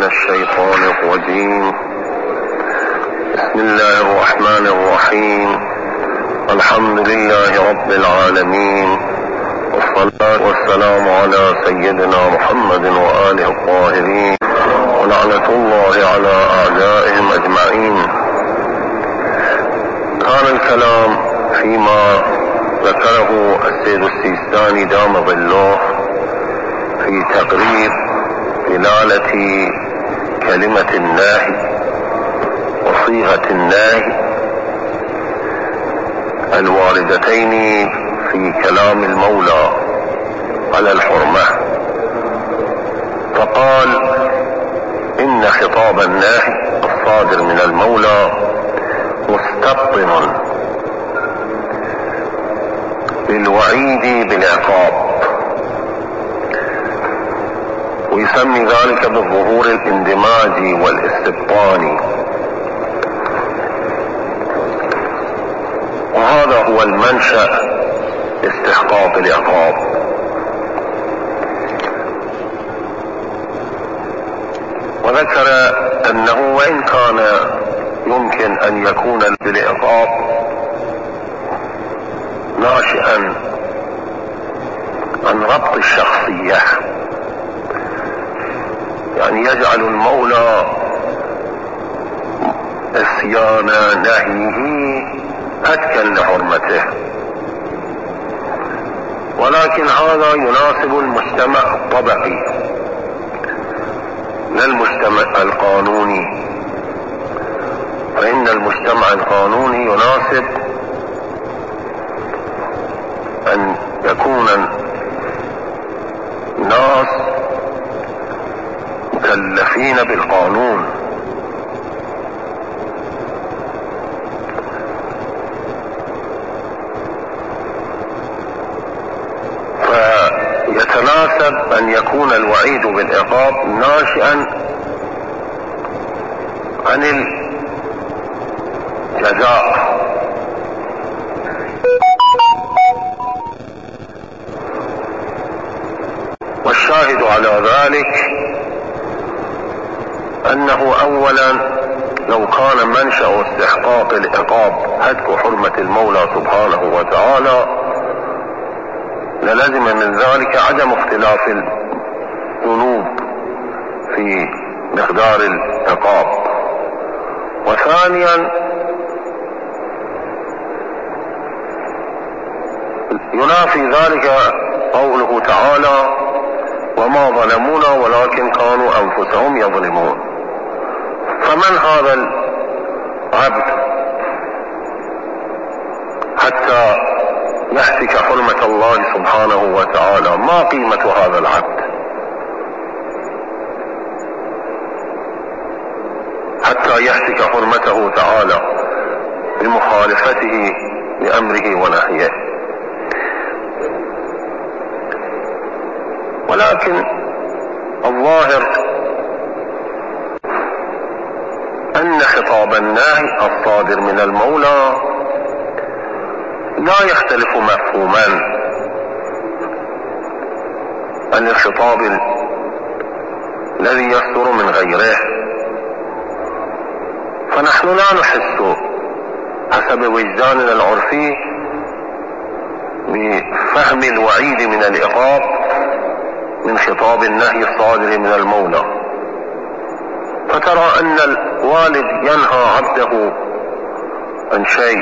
الشيطان الرجيم. بسم الله الرحمن الرحيم. الحمد لله رب العالمين، والصلاة والسلام على سيدنا محمد وآله الطاهرين، ولعنة الله على أعدائهم أجمعين. كان الكلام فيما ذكره السيد السيستاني دام ظله في تقريب دلالة كلمة النهي وصيغة النهي الواردتين في كلام المولى على الحرمة، فقال إن خطاب النهي الصادر من المولى مستبطن للوعيد بالعقاب، ويسمي ذلك بالظهور الاندماجي والاستبطاني، وهذا هو المنشأ استحقاق العقاب. وذكر أنه وإن كان يمكن أن يكون العقاب ناشئا عن ربط الشخصية، يعني يجعل المولى عصيان نهيه هتكا لحرمته، ولكن هذا يناسب المجتمع الطبقي لا المجتمع القانوني، فإن المجتمع القانوني يناسب أن يكون الناس مكلفين بالقانون، فيتناسب أن يكون الوعيد بالعقاب ناشئا عن الجزاء، والشاهد على ذلك أنه أولا لو كان منشأ استحقاق العقاب هتك حرمة المولى سبحانه وتعالى للزم من ذلك عدم اختلاف الذنوب في مقدار العقاب. وثانيا ينافي ذلك قوله تعالى وما ظلمونا ولكن كانوا أنفسهم يظلمون. فمن هذا العبد حتى يهتك حرمة الله سبحانه وتعالى؟ ما قيمة هذا العبد حتى يهتك حرمته تعالى بمخالفته لأمره ونهيه؟ ولكن الظاهر أن خطاب النهي الصادر من المولى لا يختلف مفهوما عن الخطاب الذي يصدر من غيره، فنحن لا نحس حسب وجداننا العرفي بفهم الوعيد من العقاب من خطاب النهي الصادر من المولى. فترى أن الوالد ينهى عبده عن شيء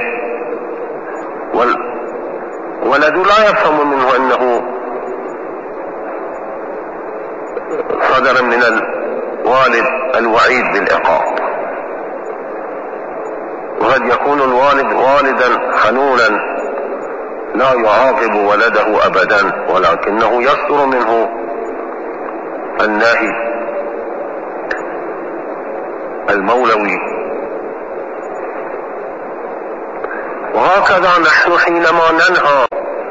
والولد لا يفهم منه أنه صدر من الوالد الوعيد بالعقاب، وقد يكون الوالد والدا حنونا لا يعاقب ولده أبدا، ولكنه يصدر منه النهي المولوي. وهكذا نحن حينما ننهى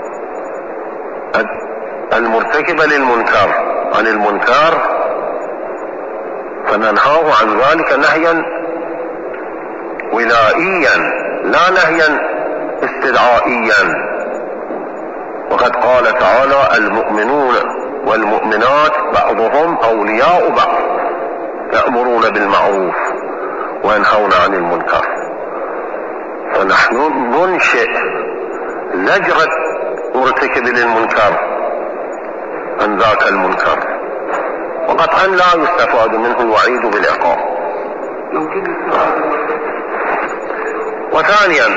المرتكب للمنكر عن المنكر فننهاه عن ذلك نهيا ولائيا لا نهيا استدعائيا. وقد قال تعالى المؤمنون والمؤمنات بعضهم أولياء بعض، يأمرون بالمعروف وينهون عن المنكر، فنحن ننشئ زجرة مرتكب للمنكر عن ذاك المنكر، وقطعا لا يستفاد منه الوعيد بالعقاب. وثانيا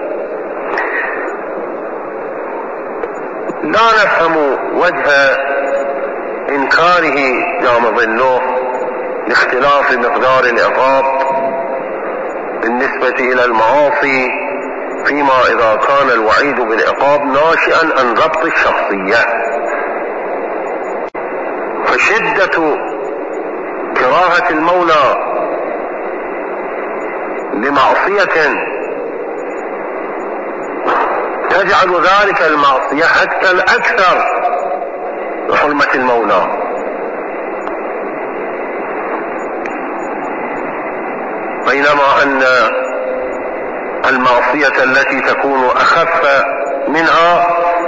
لا نفهم وجه إنكاره دام ظله لاختلاف مقدار العقاب بالنسبة إلى المعاصي، فيما إذا كان الوعيد بالعقاب ناشئا عن ضبط الشخصية، فشدة كراهة المولى لمعصية تجعل ذلك المعصية حتى أكثر بحرمة المولى، بينما أن المعصية التي تكون أخف منها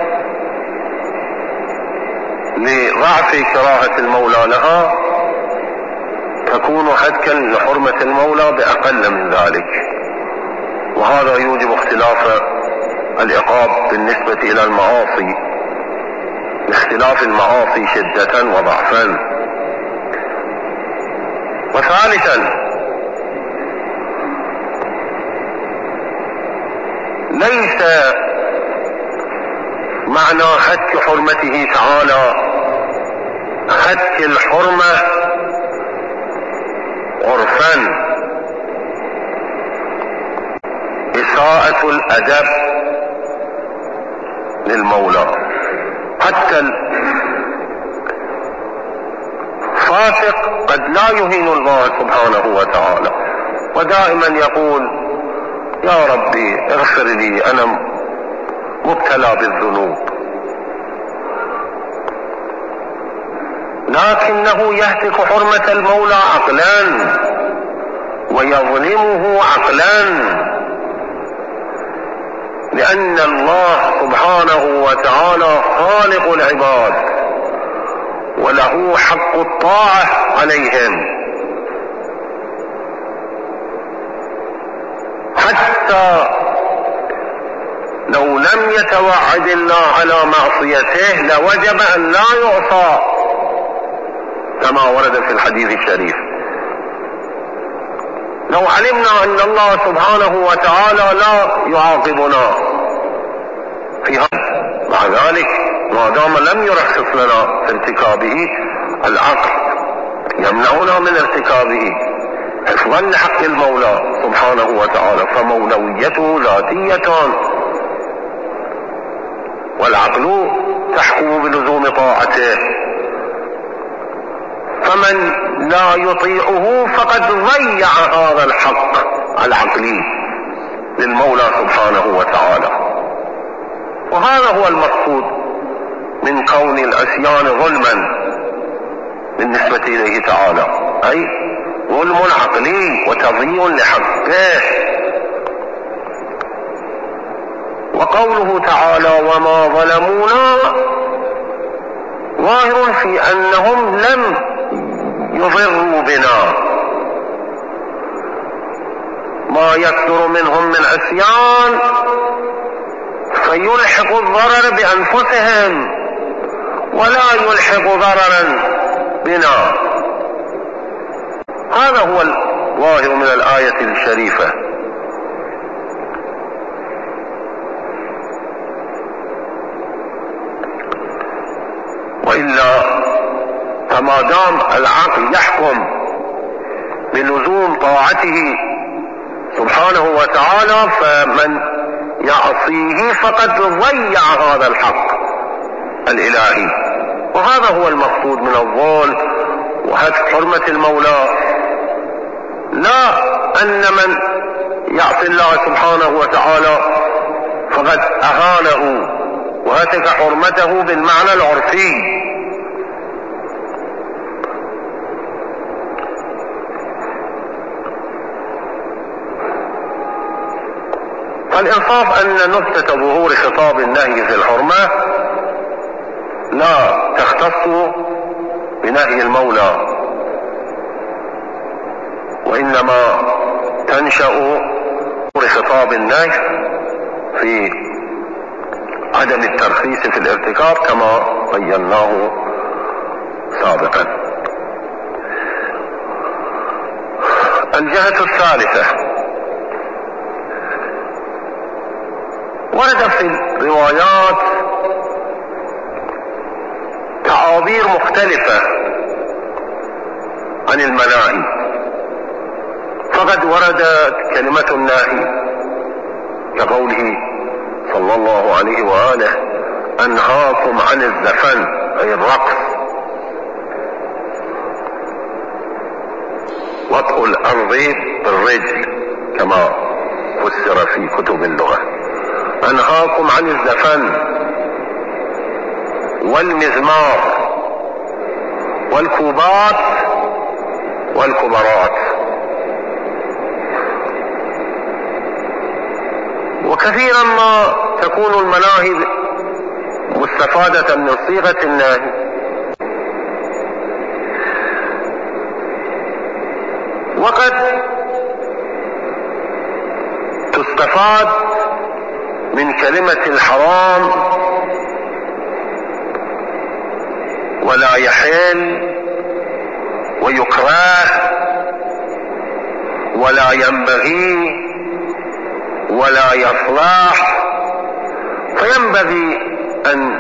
لضعف كراهة المولى لها تكون حتى لحرمة المولى بأقل من ذلك، وهذا يوجب اختلاف العقاب بالنسبة إلى المعاصي، لاختلاف المعاصي شدة وضعفا. وثالثا ليس معنى هتك حرمته تعالى هتك الحرمة عرفا إساءة الأدب للمولى. حتى الفاسق قد لا يهين الله سبحانه وتعالى، ودائما يقول يا ربي اغفر لي أنا مبتلى بالذنوب، لكنه يهتك حرمة المولى عقلا ويظلمه عقلا، لأن الله سبحانه وتعالى خالق العباد وله حق الطاعة عليهم، حتى لو لم يتوعد الله على معصيته لوجب أن لا يعصى كما ورد في الحديث الشريف. لو علمنا أن الله سبحانه وتعالى لا يعاقبنا في هذا، مع ذلك ما دام لم يرخص لنا في ارتكابه، العقل يمنعنا من ارتكابه حفظا لحق المولى سبحانه وتعالى، فمولويته ذاتية، والعقل تحكم بلزوم طاعته، فمن لا يطيعه فقد ضيع هذا الحق العقلي للمولى سبحانه وتعالى. وهذا هو المقصود من كون العصيان ظلما بالنسبة إليه تعالى، أي ظلم عقلي وتضييع لحقه. وقوله تعالى وما ظلمونا ظاهر في أنهم لم يضروا بنا، ما يكثر منهم من عصيان فيلحق الضرر بأنفسهم ولا يلحق ضررا بنا. هذا هو الظاهر من الآية الشريفة. وإلا فما دام العقل يحكم بلزوم طاعته سبحانه وتعالى، فمن يعصيه فقد ضيع هذا الحق الإلهي. وهذا هو المقصود من الظلم وهتك حرمة المولى، لا أن من يعصي الله سبحانه وتعالى فقد أهانه وهتك حرمته بالمعنى العرفي. فالإنصاف أن نكتة ظهور خطاب النهي في الحرمة لا تختص بنهي المولى، النهي في عدم الترخيص في الارتكاب كما بيناه سابقا. الجهة الثالثة، ورد في الروايات تعابير مختلفة عن المناهي، فقد وردت كلمة الناهي كقوله صلى الله عليه وآله: أنهاكم عن الزفن، أي الرقص، وطء الأرض بالرجل كما فسر في كتب اللغة. أنهاكم عن الزفن والمزمار والكوبات والكبرات. وكثيرا ما تكون المناهي مستفادة من صيغة النهي، وقد تستفاد من كلمة الحرام ولا يحل ويكره ولا ينبغي ولا يصلح، فينبغي أن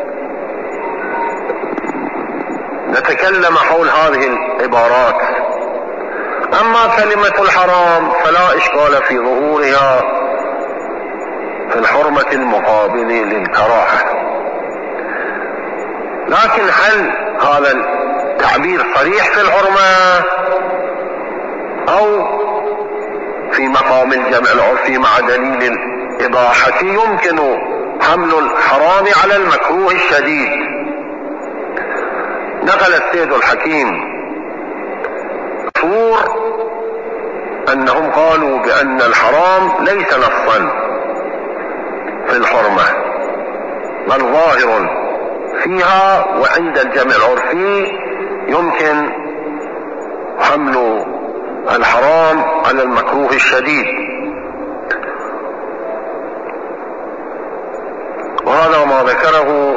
نتكلم حول هذه العبارات. أما كلمة الحرام فلا إشكال في ظهورها في الحرمة المقابل للكراهة، لكن هل هذا التعبير صريح في الحرمة أو في مقام الجمع العرفي مع دليل الإباحة؟ يمكن حمل الحرام على المكروه الشديد. نقل السيد الحكيم مشهور أنهم قالوا بأن الحرام ليس نصا في الحرمة بل ظاهر فيها، وعند الجمع العرفي يمكن حمل الحرام على المكروه الشديد. وهذا ما ذكره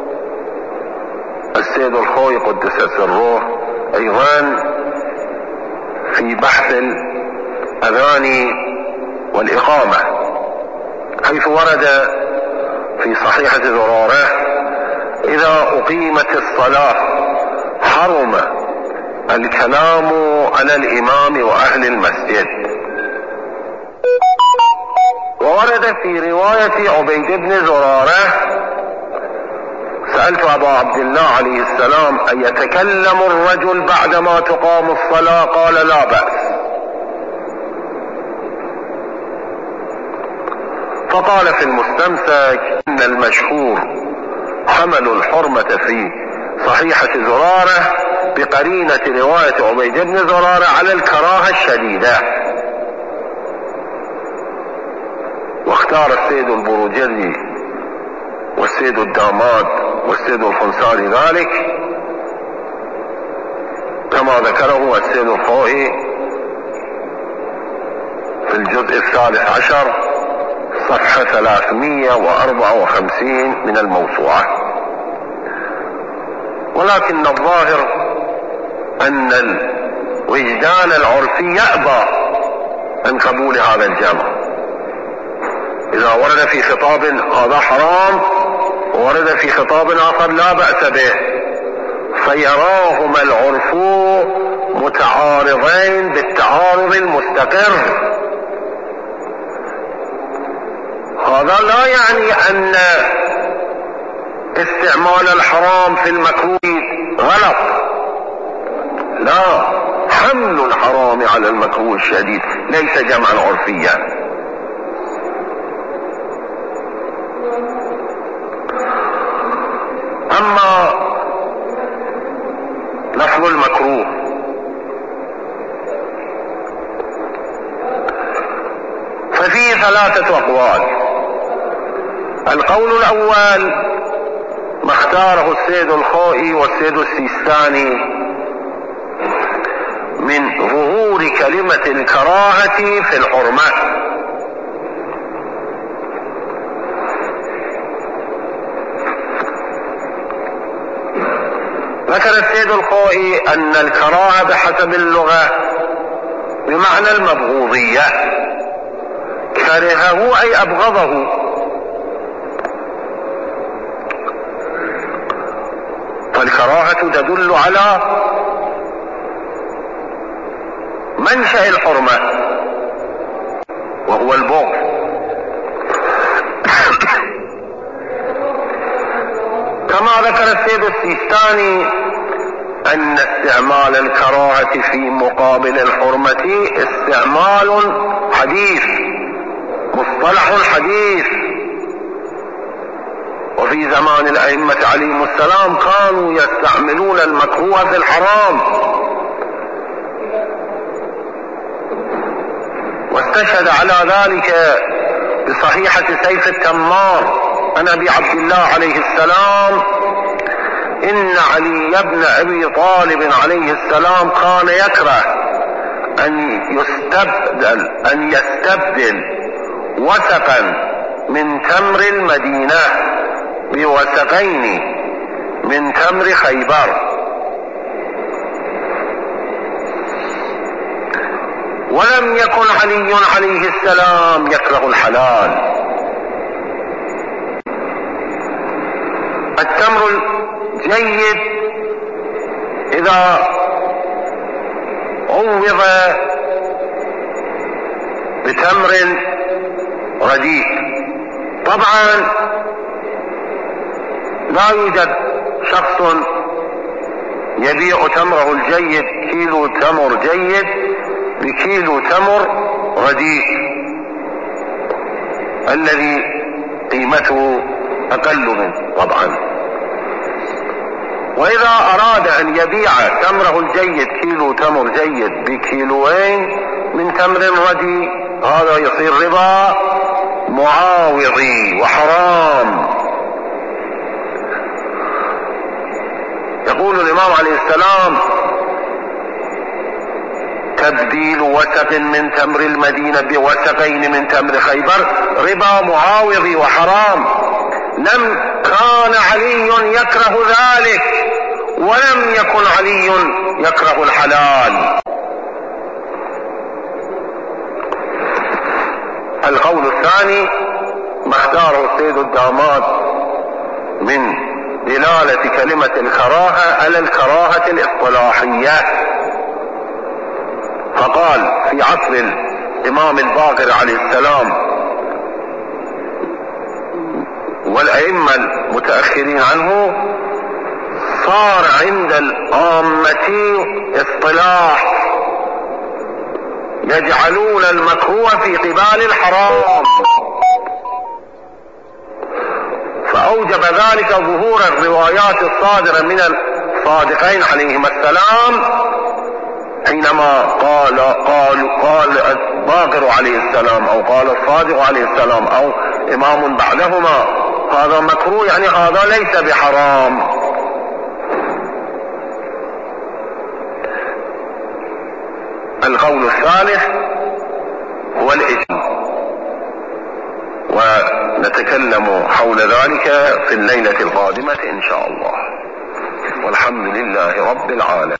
السيد الخوي قدس سره أيضا في بحث الأذان والإقامة، حيث ورد في صحيحة زرارة: إذا أقيمت الصلاة حرم الكلام على الإمام وأهل المسجد. وورد في رواية عبيد بن زرارة: سألت أبا عبد الله عليه السلام: أن يتكلم الرجل بعدما تقام الصلاة؟ قال: لا بأس. فقال في المستمسك: إن المشهور حمل الحرمة في صحيحة زرارة بقرينة رواية عبيد بن زرارة على الكراهة الشديدة. واختار السيد البروجردي والسيد الداماد والسيد الخنساري ذلك كما ذكره السيد الخوئي في الجزء 13 صفحة 354 من الموسوعة. ولكن الظاهر أن الوجدان العرفي يأبى عن قبول هذا الجمع. إذا ورد في خطاب هذا حرام وورد في خطاب آخر لا بأس به، فيراهما العرف متعارضين بالتعارض المستقر. هذا لا يعني أن استعمال الحرام في المكروه غلط، لا، حمل الحرام على المكروه الشديد ليس جمعا عرفيا. أما لفظ المكروه ففيه 3 أقوال. القول الأول ما اختاره السيد الخوئي والسيد السيستاني من ظهور كلمة الكراهة في الحرمة، ذكر السيد الخوئي أن الكراهة بحسب اللغة بمعنى المبغوضية، كرهه أي أبغضه. فالكراهة تدل على منشأ الحرمة وهو البغض. كما ذكر السيد السيستاني أن استعمال الكراهة في مقابل الحرمة استعمال حديث، مصطلح حديث، وفي زمان الأئمة عليهم السلام كانوا يستعملون المكروه في الحرام. واستشهد على ذلك بصحيحة سيف التمار عن أبي عبد الله عليه السلام إن علي بن أبي طالب عليه السلام كان يكره أن يستبدل وسقا من تمر المدينة بوسقين من تمر خيبر، ولم يكن علي عليه السلام يكره الحلال. التمر الجيد إذا عوض بتمر رديء، طبعا لا يوجد شخص يبيع تمره الجيد كيلو تمر جيد بكيلو تمر رديء الذي قيمته أقل منه طبعا. وإذا أراد أن يبيع تمره الجيد كيلو تمر جيد بكيلوين من تمر رديء، هذا يصير ربا معاوضي وحرام. يقول الإمام عليه السلام تبديل وسق من تمر المدينة بوسقين من تمر خيبر ربا معاوضي وحرام. لم كان علي يكره ذلك، ولم يكن علي يكره الحلال. القول الثاني ما اختاره السيد الداماد من دلالة كلمة الكراهة على الكراهة الاصطلاحية، فقال في عصر الإمام الباقر عليه السلام والأئمة المتأخرين عنه صار عند العامة اصطلاح يجعلون المكروه في قبال الحرام، فأوجب ذلك ظهور الروايات الصادرة من الصادقين عليهما السلام حينما قال الباقر عليه السلام أو قال الصادق عليه السلام أو إمام بعدهما هذا مكروه، يعني هذا ليس بحرام. القول الثالث هو الإجماع، ونتكلم حول ذلك في الليلة القادمة إن شاء الله، والحمد لله رب العالمين.